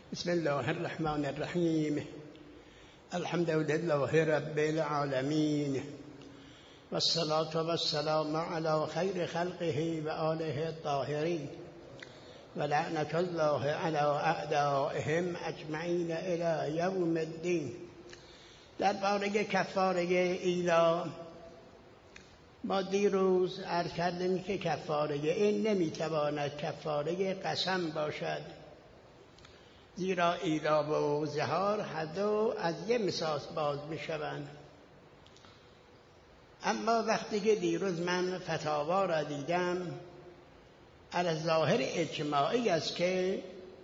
بسم الله الرحمن الرحیم. الحمد لله رب العالمین والصلاة والسلام علی خیر خلقه و آله الطاهرین و لعنة الله علی اعدائهم اجمعین الی یوم الدین. درباره کفاره ایلا ما دیروز عرض کردیم که کفاره این نمیتواند کفاره قسم باشد، زیرا ایلا و ظهار هر دو از یه مساس باز میشوند. اما وقتی که دیروز من فتاوا را دیدم، از ظاهر اجماعی است که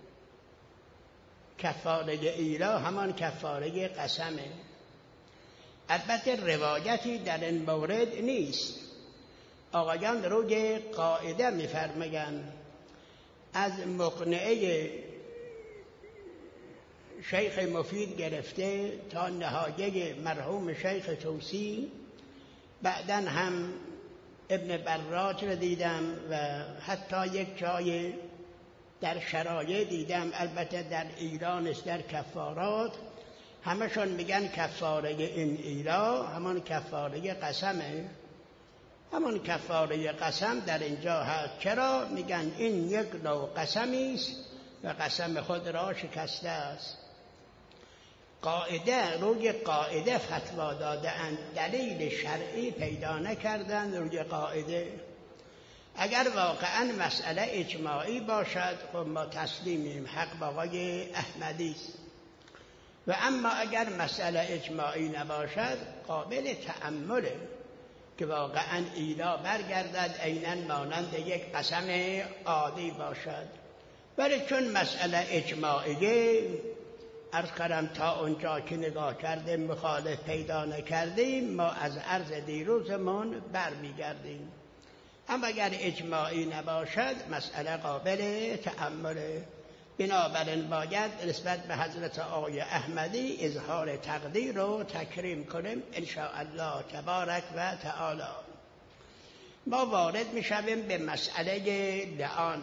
کفاره ایلا همان کفاره قسمه. البته روایتی در این مورد نیست. آقایان روی قاعده می‌فرمایند از مقنعه شیخ مفید گرفته تا نهایه مرحوم شیخ توسی، بعداً هم ابن براج را دیدم و حتی یک جای در شرایع دیدم، البته در ایران است، در کفارات همشون میگن کفاره این ایلا همان کفاره قسمه. همان کفاره قسم در اینجا هست. چرا؟ میگن این یک نوع قسمی است و قسم خود را شکسته است. قاعده روی قاعده فتوا داده‌اند، دلیل شرعی پیدا نکردند روی قاعده. اگر واقعا مسئله اجماعی باشد خب ما تسلیمیم، حق با آقای احمدی است. و اما اگر مسئله اجماعی نباشد قابل تأمله که واقعا ایلا برگردد عیناً مانند یک قسم عادی باشد. ولی چون مسئله اجماعیه، عرض کردم تا اونجا که نگاه کردیم مخالف پیدا نکردیم، ما از عرض دیروزمون برمیگردیم. اما اگر اجماعی نباشد مسئله قابل تأمله. بنابراین باید نسبت به حضرت آقای احمدی اظهار تقدیر و تکریم کنیم ان شاء الله تبارک و تعالی. ما وارد میشویم به مسئله لعان.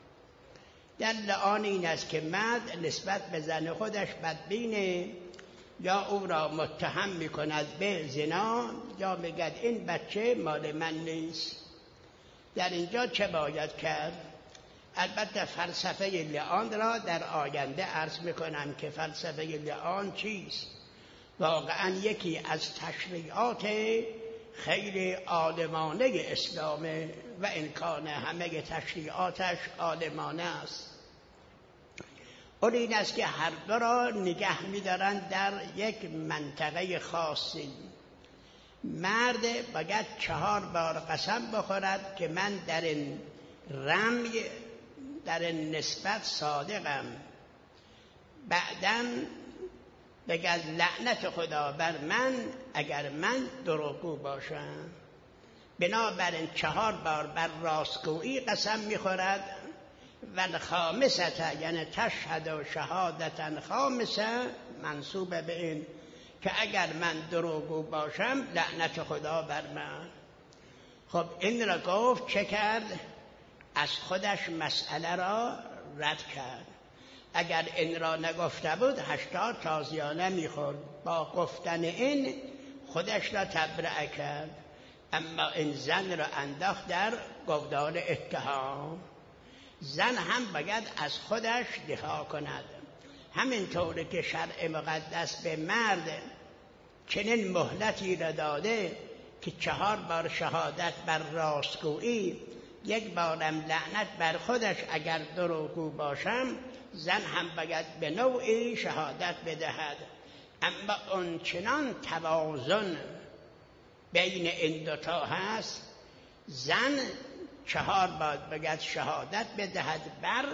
در لعان این است که مرد نسبت به زن خودش بدبینه، یا او را متهم میکند به زنا، یا میگد این بچه مال من نیست. در اینجا چه باید کرد؟ البته فلسفه لعان را در آینده عرض میکنم که فلسفه لعان چیست. واقعا یکی از تشریعات خیلی عالمانه اسلامه و امکان همه تشریعاتش عالمانه است. اون این است که هر دو را نگه می‌دارند در یک منطقه خاصی. مرد باید 4 بار قسم بخورد که من در این رمی، در این نسبت صادقم. بعداً بگد لعنت خدا بر من اگر من دروغگو باشم. بنابراین 4 بار بر راستگویی قسم میخورد و الخامسه یعنی تشهد شهادتا خامسه منصوب به این که اگر من دروغگو باشم لعنت خدا بر من. خب این را گفت، چه کرد؟ از خودش مسئله را رد کرد. اگر این را نگفته بود 80 تازیانه میخورد. با گفتن این خودش را تبرئه کرد. اما این زن را انداخت در گودال اتهام. زن هم باید از خودش دفاع کند. همینطوری که شرع مقدس به مرد چنین مهلتی را داده که 4 بار شهادت بر راستگویی، 1 بارم لعنت بر خودش اگر دروغگو باشم، زن هم باید به نوعی شهادت بدهد. اما اون چنان توازن بین این دوتا هست، زن 4 بار باید شهادت بدهد بر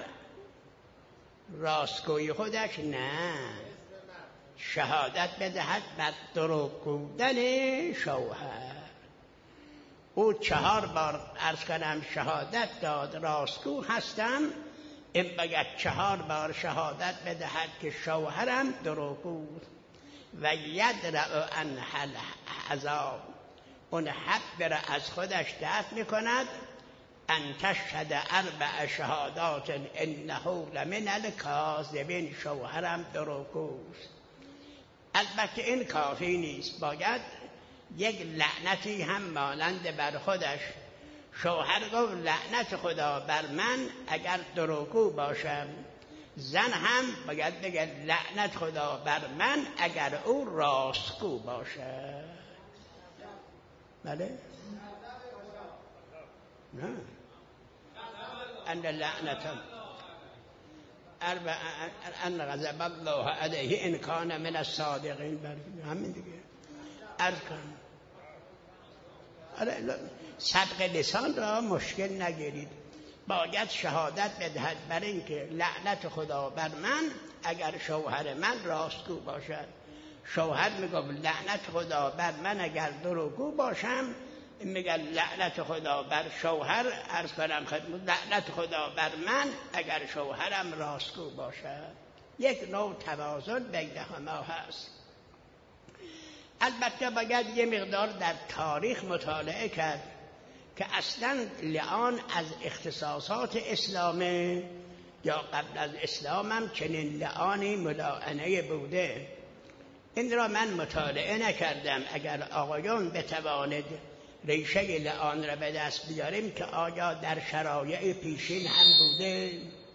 راستگویی خودش، نه شهادت بدهد بر دروغ گفتن شوهر. او 4 بار عرض کنم شهادت داد راستگو هستم، این باید 4 بار شهادت بدهد که شوهرم دروغگو و یدرع عنها العذاب، اون حق بر از خودش دفع میکند، ان تشهد 4 شهادات انه لمن الکاذبین، شوهرم دروغگوست. البته این کافی نیست، باید یک لعنتی هم مانند بر خودش. شوهر گفت لعنت خدا بر من اگر دروغگو باشم. زن هم باید بگه لعنت خدا بر من اگر او راستگو باشه. بله؟ نه. ان لعنتم ان غضب الله علیه ان کان من الصادقین. همین دیگه. عرض کنم صدق لسان را مشکل نگیرید، باید شهادت بدهد بر این که لعنت خدا بر من اگر شوهر من راستگو باشد. شوهر میگه لعنت خدا بر من اگر دروغگو باشم، میگه لعنت خدا بر شوهر، عرض کنم خدمت، لعنت خدا بر من اگر شوهرم راستگو باشد. یک نوع توازن بینهما هست. البته باید یه مقدار در تاریخ مطالعه کرد که اصلا لعان از اختصاصات اسلامه یا قبل از اسلام هم چنین لعانی ملاعنه بوده. این را من مطالعه نکردم. اگر آقایان بتواند ریشه لعان را به دست بیاریم که آیا در شرایع پیشین هم بوده،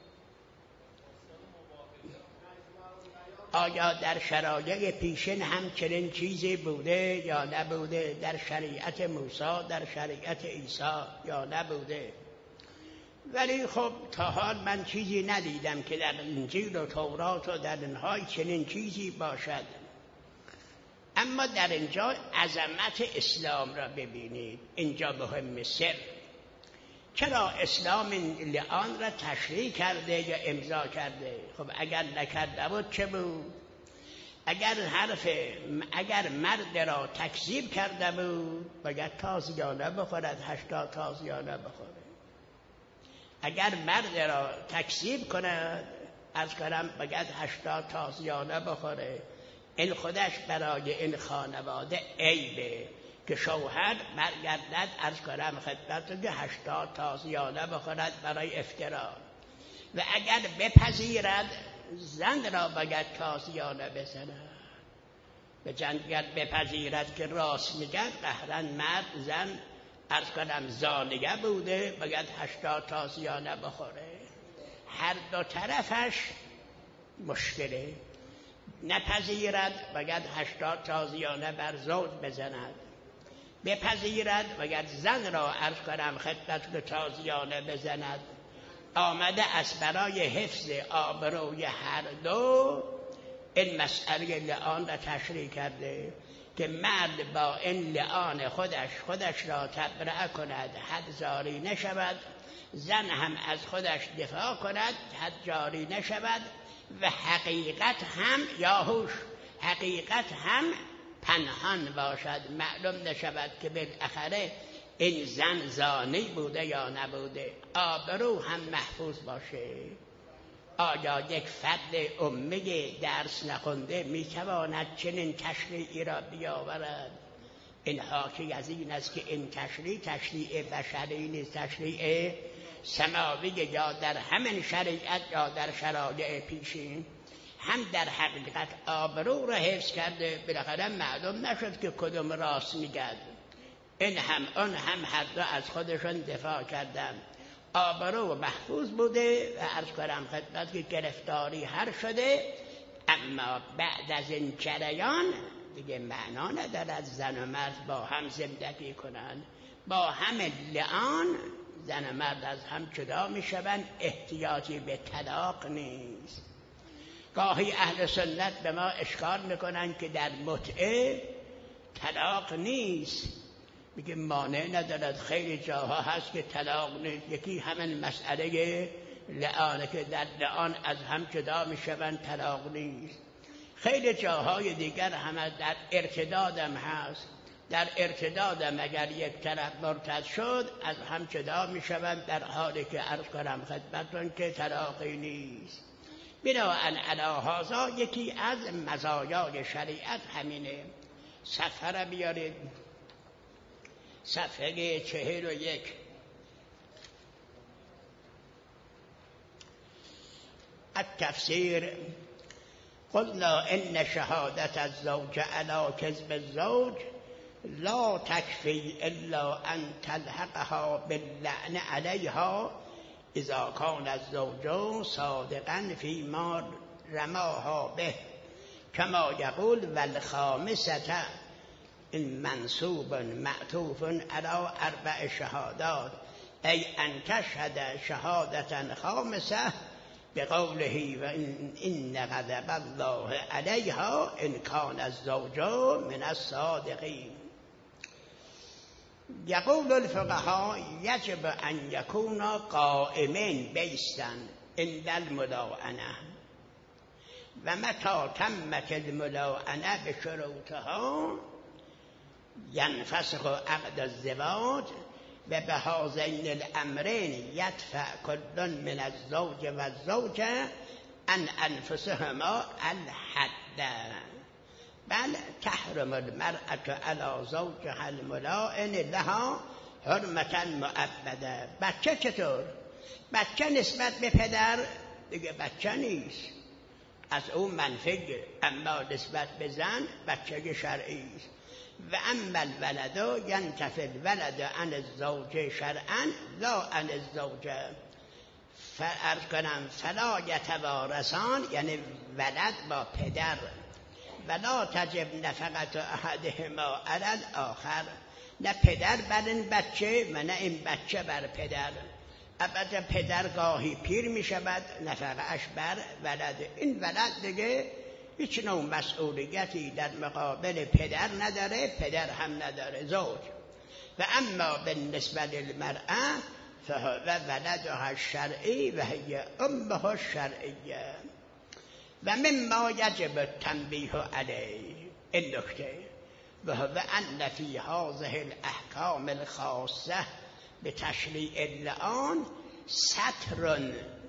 آیا در شرایع پیشین هم چنین چیزی بوده یا نبوده، در شریعت موسی، در شریعت عیسی یا نبوده. ولی خب تا حال من چیزی ندیدم که در انجیل و تورات و در اینها چنین چیزی باشد. اما در اینجا عظمت اسلام را ببینید. اینجا مهم سر. چرا اسلام این لعان را تشریع کرده یا امضا کرده؟ خب اگر نکرده بود چه بود؟ اگر مرد را تکذیب کرده بود باید تازیانه بخورد، 80 تازیانه بخوره. اگر مرد را تکذیب کند از کنم باید 80 تازیانه بخوره. این خودش برای این خانواده عیبه که شوهر برگردد از کنم خدمت که 80 تازیانه بخورد برای افترا. و اگر بپذیرد زن را باید تازیانه بزند. به جنگت بپذیرد که راست میگن قهرن مرد زن از کنم زانیه بوده باید 80 تازیانه بخوره. هر دو طرفش مشکله. نپذیرد باید 80 تازیانه بر زوج بزند. بپذیرد باید زن را عرض کنم خدمت که تازیانه بزند. آمده است برای حفظ آبروی هر دو این مسئله لعان را تشریع کرده که مرد با این لعان خودش را تبرئه کند، حد جاری نشود. زن هم از خودش دفاع کند، حد جاری نشود. و حقیقت هم پنهان باشد، معلوم نشود که بالاخره این زن زانی بوده یا نبوده. آبرو هم محفوظ باشه. آیا یک فرد امی درس نخونده میتواند چنین تشریعی را بیاورد؟ این حاکی از این است که این تشریع بشری نیست، تشریع سماوی، یا در همین شریعت یا در شرایع پیشین هم در حقیقت آبرو را حفظ کرده. بالاخره معلوم نشد که کدوم راست میگد. این هم اون هم هر دو از خودشون دفاع کردن. آبرو محفوظ بوده و عرض کنم خدمت که گرفتاری هر شده. اما بعد از این جریان دیگه معنا ندارد زن و مرد با هم زندگی کنند. با هم لعان زن و مرد از هم جدا می شوند. احتیاجی به طلاق نیست. گاهی اهل سنت به ما اشکال میکنن که در متعه طلاق نیست. میگه مانع ندارد، خیلی جاها هست که طلاق نیست. یکی همین مسئله لعانه که در لعان از هم جدا میشوند، طلاق نیست. خیلی جاهای دیگر هم در ارتدادم هست. در ارتدادم اگر یک طرف مرتد شد از هم جدا میشوند، در حالی که عرض کنم خدمتتون که طلاقی نیست. بنابراین علی هذا یکی از مزایای شریعت همینه. صفحه را بیارید، صفحه 41. التفسیر قلنا ان شهادت الزوج علی کذب الزوج لا تکفی الا ان تلحقها باللعن علیها اذا کان الزوج صادقا فيما رماها به كما يقول والخامسة ان منصوب معطوف على 4 شهادات ای ان تشهد شهادة خامسة بقوله وإن غضب الله عليها إن كان الزوج من الصادقين. يقول الفقهاء يجب أن يكون قائمين بيستن عند الملاعنة، ومتى تمت الملاعنة بشروطها ينفسخ عقد الزواج وبهذين الأمرين يدفع كل من الزوج والزوجة عن أنفسهما الحد، بل تحرم المرأة على زوجها الملاعن لها حرمة مؤبده. بچه چطور؟ بچه نسبت به پدر دیگه بچه نیست، از اون منفیه، اما نسبت به زن بچه شرعی است. و اما الولد ینتفی الولد عن الزوج شرعا لا عن الزوجه فرض کنم فلا یتوارثان، یعنی ولد با پدر، ولا تجب نفقت احدهما علی الاخر، نه پدر بر این بچه و نه این بچه بر پدر. البته پدر گاهی پیر می شود نفقه اش بر ولد، این ولد دیگه هیچ نوع مسئولیتی در مقابل پدر نداره، پدر هم نداره زوج. و اما بالنسبه للمرأة فهو ولدها الشرعی و هی امها الشرعیه. و مما یجب التنبیه علیه، این نکته، و هو ان فی هذه الاحکام الخاصه بتشریع اللعان ستر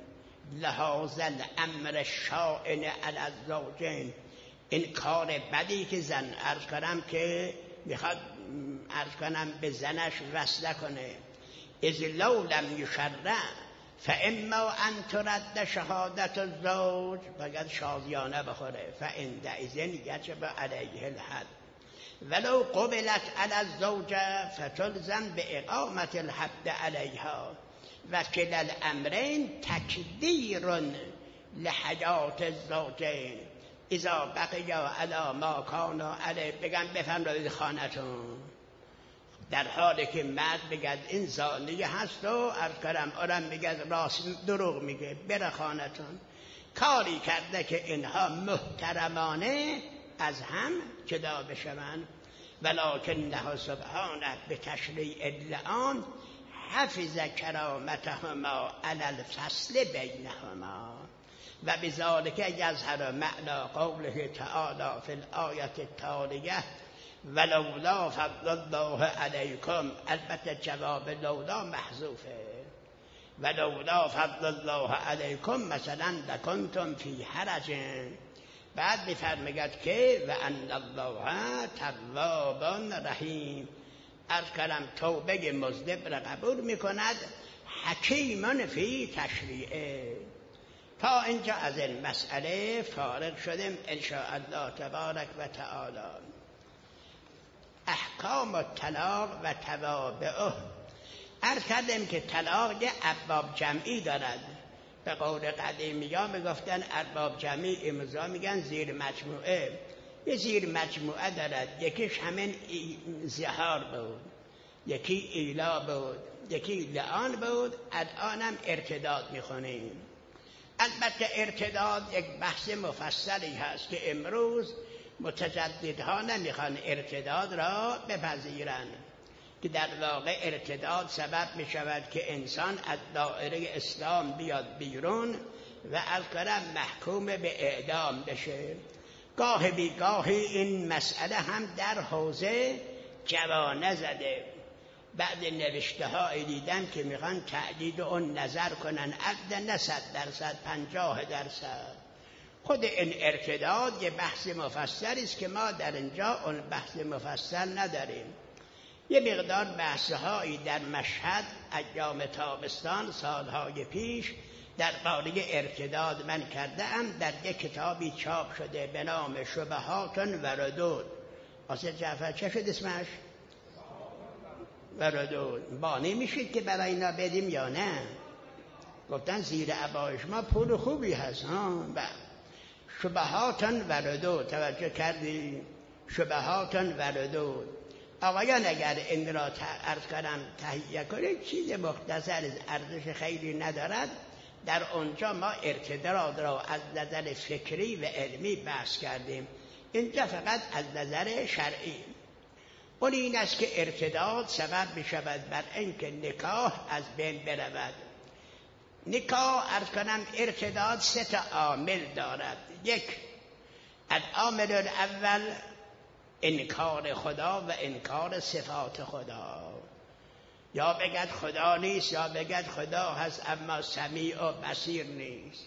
لهذا الامر الشائن علی الزوجین. این کار بدی که زن عرض کنم که میخواد عرض کنم به زنش وصله کنه، اذ لو لم یشرع فاما ان ترد شهادت الزوج، باید شازیانه بخوره، فعندئذ یجب علیه الحد، ولو قبلت علی الزوجه فتلزم باقامة الحد علیها. و کلا الامرین تکدیر لحیات الزوجین اذا بقیا علی ما کانا علیه. بگم بفرمایید خانتون، در حالی که مرد بگد این زانیه هست و عرض کردم آدم میگه راست دروغ میگه، بره خانتون، کاری کرده که اینها محترمانه از هم جدا بشوند. ولکنه سبحانه به تشریع اللعان حفظ کرامتهما علی الفصل بینهما و بذالک یظهر معنی قوله تعالی فی الآیه التالیه ولولا فضل الله علیکم. البته جواب لولا محذوفه، ولولا فضل الله علیکم مثلا لکنتم فی حرج. بعد میفرماید که و ان الله تواب رحیم، عرض کردم توبه مذنب را قبول میکند، حکیم فی تشریعه. تا اینجا از این مسئله فارغ شدیم ان شاء الله تبارک و تعالی. احکام الطلاق و توابعه. عرض کردیم که طلاق یه ابواب جمعی دارد. به قول قدیمی ها میگفتن ارباب جمعی، امضا میگن زیر مجموعه. یه زیر مجموعه دارد، یکیش همین زهار بود، یکی ایلا بود، یکی لعان بود، الانم ارتداد میخونیم. البته ارتداد یک بحث مفصلی هست که امروز متجددها نمیخوان ارتداد را بپذیرند، که در واقع ارتداد سبب می شود که انسان از دایره اسلام بیاد بیرون و از کلام محکوم به اعدام بشه. گاه بیگاهی این مسئله هم در حوزه جوانه زده. بعد نوشته های دیدم که میخوان تعدید اون نظر کنن، عقد نه 100%، 50%. خود این ارتداد یه بحث مفصلی است که ما در اینجا اون بحث مفصل نداریم. یه مقدار بحثهایی در مشهد ایام تابستان سالهای پیش در باره ارتداد من کرده ام، در یک کتابی چاپ شده به نام شبهات و ردود. آصف جعفر چه شد اسمش؟ و ردود. بانی میشید که برای اینا بدیم یا نه؟ گفتن زیر عبای شما پول خوبی هست. شبهات و ردود، توجه کردی؟ شبهات و ردود. آقایان اگر این را عرض کنم تهیه کنید، چیز مختصر، ارزش خیلی ندارد. در اونجا ما ارتداد را از نظر فکری و علمی بحث کردیم، اینجا فقط از نظر شرعی. اون این است که ارتداد سبب بشود بر اینکه نکاح از بین برود. نکاح عرض کنم ارتداد 3 عامل دارد. یک، العامل الاول انکار خدا و انکار صفات خدا. یا بگد خدا نیست، یا بگد خدا هست اما سمیع و بصیر نیست.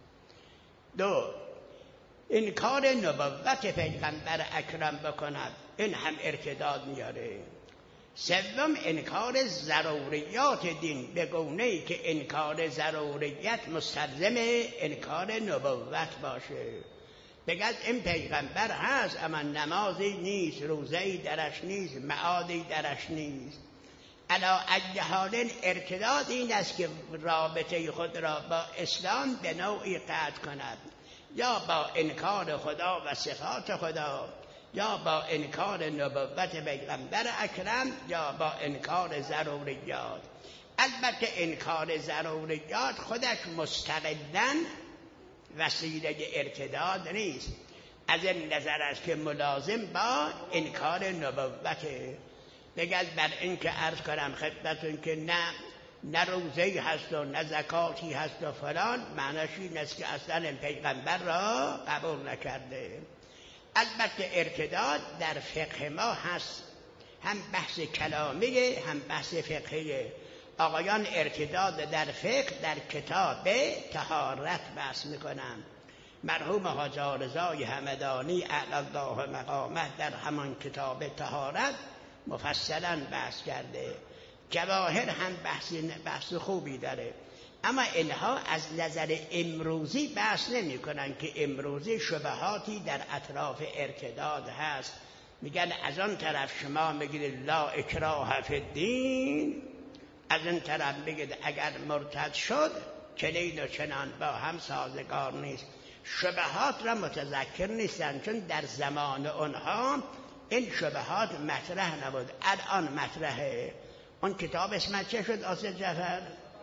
2، انکار نبوت پیغمبر اکرم بکند، این هم ارتداد میاره. 3، انکار ضروریات دین، به گونه‌ای که انکار ضروریت مستلزم انکار نبوت باشه. بگد این پیغمبر هست اما نمازی نیست، روزه‌ای درش نیست، معادی درش نیست. علا ای حال ارتداد این است که رابطه خود را با اسلام به نوعی قطع کند، یا با انکار خدا و صفات خدا، یا با انکار نبوت پیغمبر اکرم، یا با انکار ضروریات. البته انکار ضروریات خودش مستقلاً وسیله ارتداد نیست، از این نظر است که ملازم با انکار نبوته. بگذ بر این که عرض کنم خدمتون که نه روزه‌ای هست و نه زکاتی هست و فلان، معنیش این است که اصلا این پیغمبر را قبول نکرده. البته ارتداد در فقه ما هست، هم بحث کلامیه هم بحث فقهیه. آقایان ارتداد در فقه در کتاب طهارت بحث میکنن. مرحوم حاجی رضای همدانی اعلی الله مقامه در همان کتاب طهارت مفصلا بحث کرده. جواهر هم بحث خوبی داره، اما اینها از نظر امروزی بحث نمی کنن که امروزی شبهاتی در اطراف ارتداد هست. میگن از آن طرف شما میگید لا اکراه فی الدین، از این طرف بگید اگر مرتد شد چنین و چنان، با هم سازگار نیست. شبهات را متذکر نیستن، چون در زمان اونها این شبهات مطرح نبود، الان مطرحه. اون کتاب اسمش چه شد آصف جعفر؟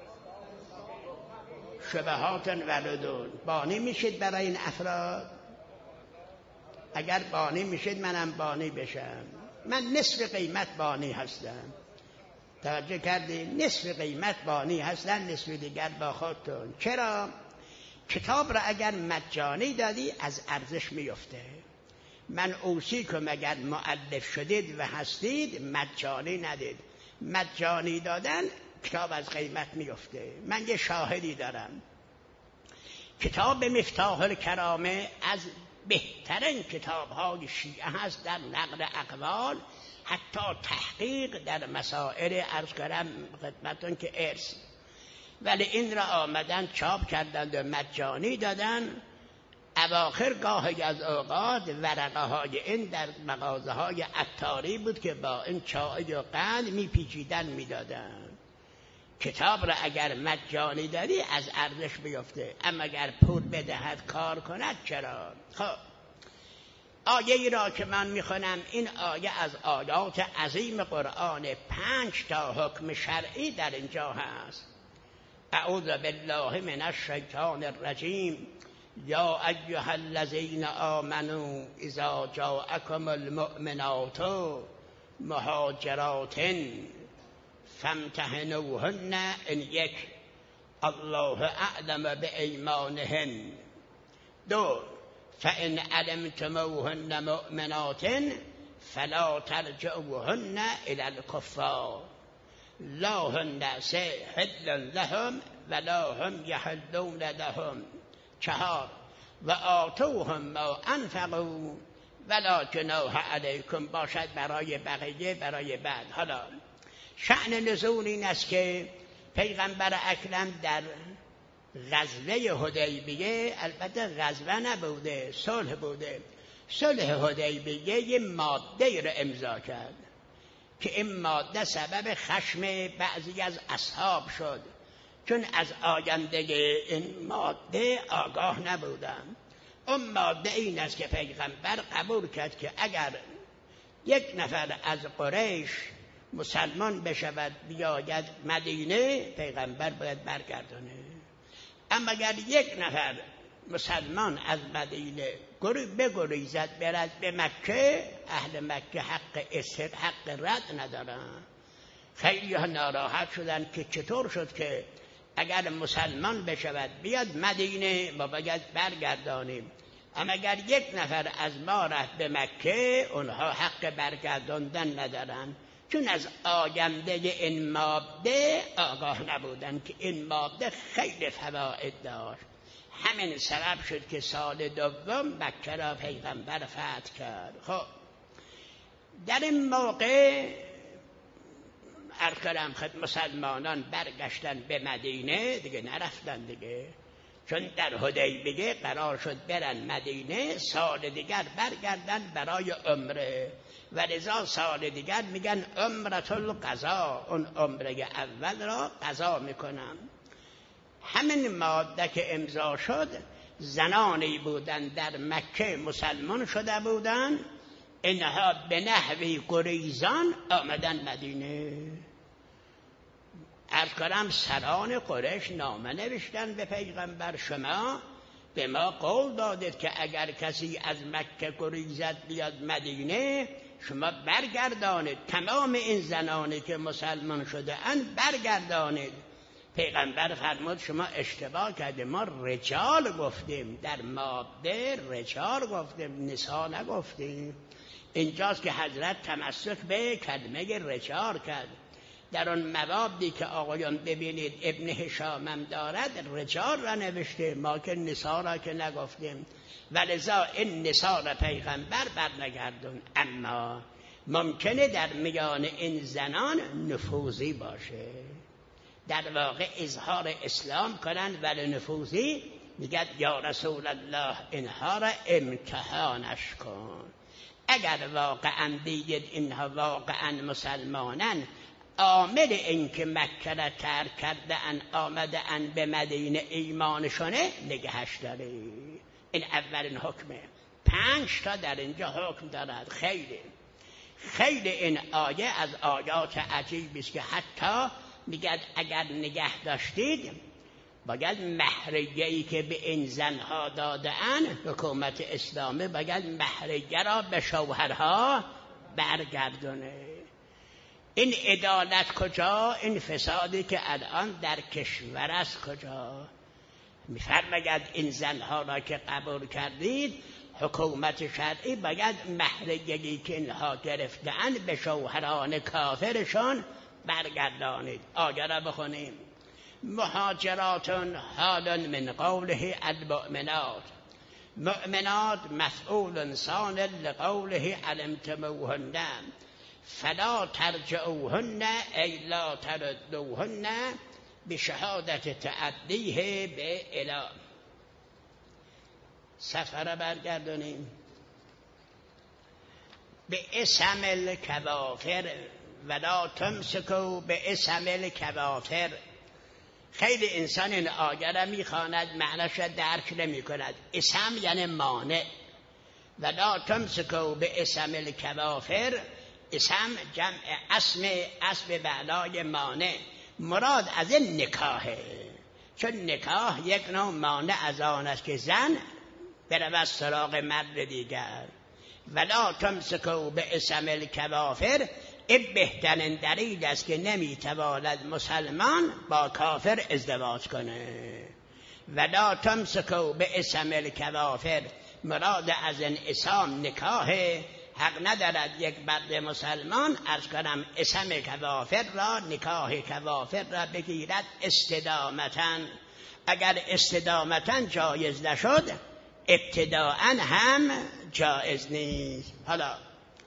شبهات و ردود. بانی میشید برای این افراد؟ اگر بانی میشید منم بانی بشم. من نصف قیمت بانی هستم، توجه کردیم؟ نصف قیمت بانی هستن، نصف دیگر با خودتون. چرا؟ کتاب را اگر مجانی دادی از ارزش میفته. من اوصیکم اگر مؤلف شدید و هستید مجانی ندید. مجانی دادن کتاب از قیمت میفته. من یه شاهدی دارم، کتاب مفتاح الکرامه از بهترین کتاب‌های شیعه هست در نقل اقوال، حتی تحقیق در مسائل عرض کنم خدمتون که ارث، ولی این را آمدن چاپ کردند و مجانی دادن. اواخر گاهی از اوقات ورقه های این در مغازه های عطاری بود که با این چای و قند میپیچیدن میدادن. کتاب را اگر مجانی داری از ارزش بیفته، اما اگر پول بدهد کار کند چرا؟ خب آیه ای را که من میخونم، این آیه از آیات عظیم قرآن، 5 تا حکم شرعی در اینجا هست. اعوذ بالله من الشیطان الرجیم. یا ایها الذین آمنوا اذا جاءکم المؤمنات مهاجرات فامتحنوهن ان یک الله اعلم بایمانهن. 2 فان علمتموهن مؤمنات فلا ترجعوهن الى الكفار لا هن حل لهم ولا هم يحلون لهم. 4 و آتوهم ما انفقوا ولا جناح علیکم. باشد برای بقیه، برای بعد. حالا شأن نزول این است که پیغمبر اکرم در غزوه حدیبیه البته غزوه نبوده، صلح بوده. صلح حدیبیه یه ماده رو امضا کرد که این ماده سبب خشم بعضی از اصحاب شد، چون از آینده این ماده آگاه نبودن. اون ماده این است که پیغمبر قبول کرد که اگر یک نفر از قریش مسلمان بشود بیاید مدینه، پیغمبر باید برگردانه. اما اگر یک نفر مسلمان از مدینه بگریزد برد به مکه، اهل مکه حق رد ندارن. خیلی ها ناراحت شدن که چطور شد که اگر مسلمان بشود بیاد مدینه ما باید برگردانیم، اما اگر یک نفر از ما رفت به مکه اونها حق برگرداندن ندارن، چون از آینده این ماده آگاه نبودن که این ماده خیلی فواید داشت. همین سبب شد که سال دوم مکه را پیغمبر فتح کرد. خب در این موقع ارکرم خد مسلمانان برگشتن به مدینه، دیگه نرفتن دیگه، چون در حدیبیه قرار شد برن مدینه، سال دیگر برگردن برای عمره، و لذا سال دیگر میگن عمرة القضا، اون عمره اول را قضا میکنن. همین ماده که امضا شد، زنانی بودن در مکه مسلمان شده بودن، اینها به نحوی گریزان آمدن مدینه. عرض کنم سران قریش نامه نوشتن به پیغمبر، شما به ما قول دادید که اگر کسی از مکه گریزد بیاد مدینه شما برگردانید، تمام این زنانی که مسلمان شده اند برگردانید. پیغمبر فرمود شما اشتباه کرده، ما رجال گفتیم، در ماده رجال گفتیم، نساء نگفتیم. اینجاست که حضرت تمسک به کلمه رجال کرد. در اون موادی که آقایان ببینید ابن هشامم دارد رجال را نوشته، ما که نساء را که نگفتیم، ولذا این نساء را پیغمبر برنگردون. اما ممکنه در میان این زنان نفوذی باشه، در واقع اظهار اسلام کنند ولی نفوذی، میگه یا رسول الله اینها را امتحانش کن. اگر واقعا دیدید اینها واقعا مسلمانن، عامل این که مکه را ترک کرده ان آمده ان به مدینه ایمانشونه نگهش داره. این اولین حکمه. 5 تا در اینجا حکم دارد. خیلی این آیه از آیات عجیبی است که حتی میگه اگر نگه داشتید باید مهریه‌ای که به این زنها داده‌اند، حکومت اسلامی باید مهریه را به شوهرها برگردونه. این عدالت کجا؟ این فسادی که الان در کشور است کجا؟ میفرماید این زنها را که قبول کردید، حکومت شرعی باید مهریه‌ای که اینها گرفته‌اند به شوهران کافرشان برگردانید. آیه را بخونیم. مهاجرات حال من قوله المؤمنات، مؤمنات مفعول ثان لقوله علمتموهن فلا ترجعوهن ای لا تردوهن بشهادت تعدیه به اله. سفر برگردانیم. به اسم الکوافر ولا تمسکو به اسم الکوافر. خیلی انسان این آیه را میخواند معنیش را درک نمی کند. اسم یعنی مانع. ولا تمسکو به اسم الکوافر، اسم جمع اسم بلای مانع، مراد از این نکاحه، چون نکاح یک نوع مانع از آن است که زن برود سراغ مرد دیگر. ولا تمسکو به اسم الکوافر، این بهترین دلیل است که نمیتواند مسلمان با کافر ازدواج کنه. ولا تمسکو به اسم الکوافر، مراد از این اسم نکاحه. حق ندارد یک مرد مسلمان از کنم اسم کوافر را، نکاح کوافر را بگیرد استدامتا. اگر استدامتا جایز نشد، ابتداءً هم جایز نیست. حالا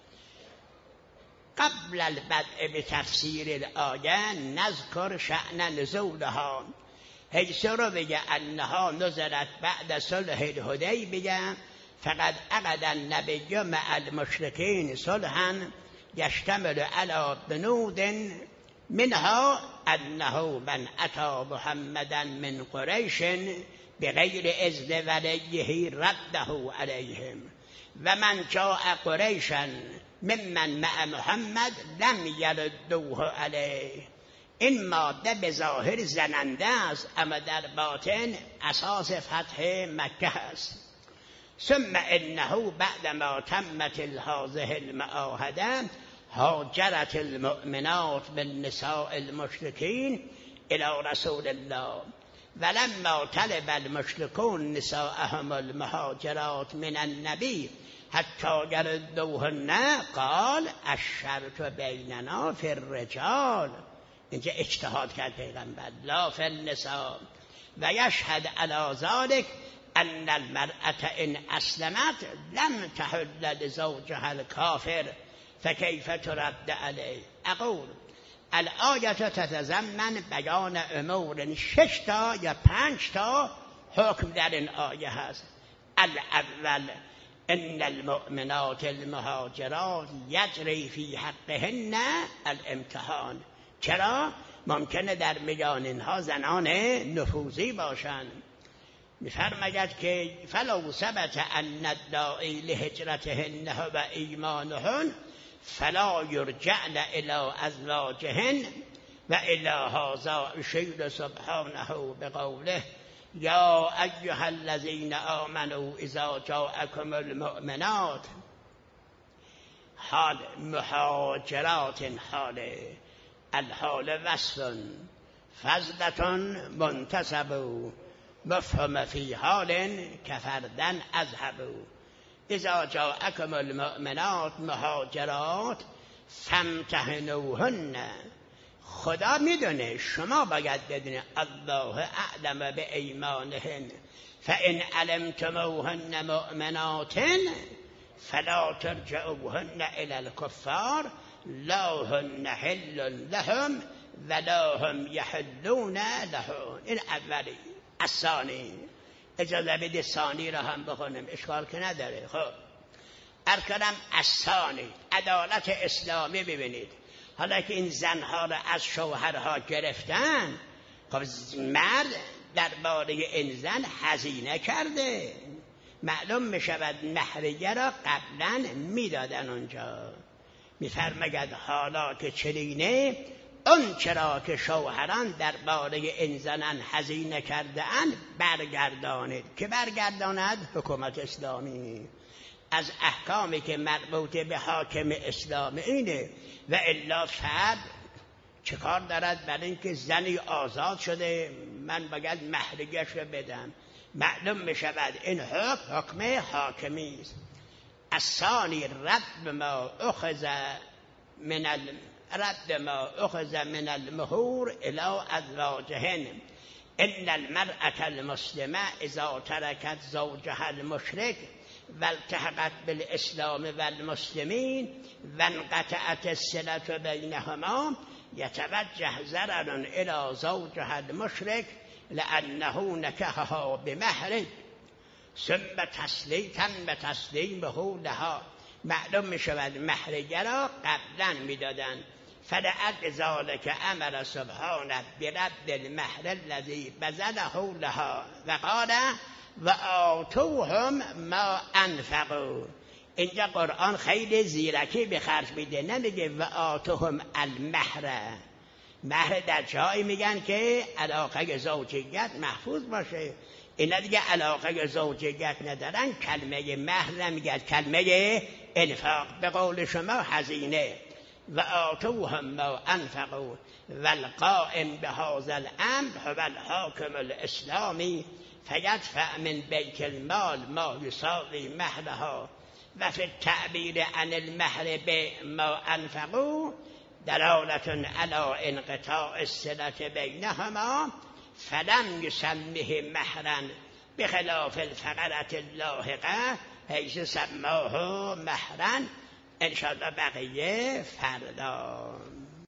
قبل البدء به تفسیر الآیه نذکر شأن نزولها. حیث رو بگه انها نزلت بعد صلح الحدیبیه فقد عقد النبی مع المشرکین صلحا یشتمل علی بنود منها انه من اتى محمدا من قریش بغیر اذن ولیه رده علیهم و من جاء قریشا ممن مع محمد لم یردوه علیه. این ماده به ظاهر زننده است اما در باطن اساس فتح مکه است. ثم انه بعد ما تمت هذه المعاهده هاجرت المؤمنات بالنساء المشركين الى رسول الله ولما طلب المشركون نساءهم المهاجرات من النبي حتى يردوهن قال الشرط بيننا في الرجال. اینجا اجتهاد کرد پیغمبر لا فی النساء و یشهد علی ذلك ان المرأة ان اسلمت لم تحل لزوجها الكافر فكيف ترد عليه. اقول الآية تتضمن بیان امور 6 تا یا 5 تا حکم در این آیه هست. الاول ان المؤمنات المهاجرات یجری فی حقهن الامتحان. چرا؟ ممکنه در میان اینها زنان نفوذی باشند. می‌فرماید که فلو ثبت ان الداعی لهجرتهن و ایمانهن فلا یرجعن الی ازواجهن و الی هذا اشیر سبحانه بقوله یا ایها الذین آمنوا اذا جاءکم المؤمنات حال مهاجرات حال الحال وصف فضلة منتسب مفهم فی حال کفردن اذهب. اذا جاءکم المؤمنات مهاجرات فامتحنوهن. خدا میدونه، شما باید بدونه الله اعلم به ایمانهن فان علمتموهن مؤمنات فلا ترجعوهن الى الكفار لا هن حل لهم ولا هم يحلون لهم. این اولی. الثانی اجازه بده ثانی را هم بخونم، اشکال که نداره. خب ارکانم الثانی عدالت اسلامی. ببینید حالا که این زنها را از شوهرها گرفتن، خب مرد درباره این زن هزینه کرده، معلوم می شود مهریه را قبلا میدادن اونجا. میفرماید حالا که چنینه اون چرا که شوهران درباره این زنان هزینه کرده اند برگردانید. که برگرداند حکومت اسلامی از احکامی که مربوط به حاکم اسلامی اینه. و الا فرد چه کار دارد؟ برای اینکه زنی آزاد شده من باید مهریه‌اش رو بدم، معلوم می شود این حکم حاکمی است. الثانی رد ما اخذ من المهور الى ازواجهن. ان المرأة المسلمة اذا تركت زوجها المشرك والتحقت بالاسلام والمسلمين وانقطعت الصلة بينهما يتوجه ضرر الى زوجها المشرك لانه نكحها بمهر ثم تسلیمه لها. معلوم می شود مهریه را قبلا می دادن. فلعل ذالک امر سبحانه برد المهر الذی بذله لها و قال و آتوهم ما انفقوا. اینجا قرآن خیلی زیرکی به خرج میده، نمیگه و آتوهم المهر. مهر در جایی میگن که علاقه زوجیت محفوظ باشه، اینا دیگه علاقه زوجیت ندارن، کلمه مهر نمیگن، کلمه انفاق. به قول شما هزینه. و آتوهم ما انفقوا والقائم بهذا الامر هو الحاکم الاسلامی فیدفع من بیت المال ما یساوی مهرها. و فی التعبیر عن المهر بما انفقوا دلالة على انقطاع الصلة بینهما فلم یسمه مهرا بخلاف الفقرة اللاحقة حیث سماه مهرا. انشاءالله بقیه فردا.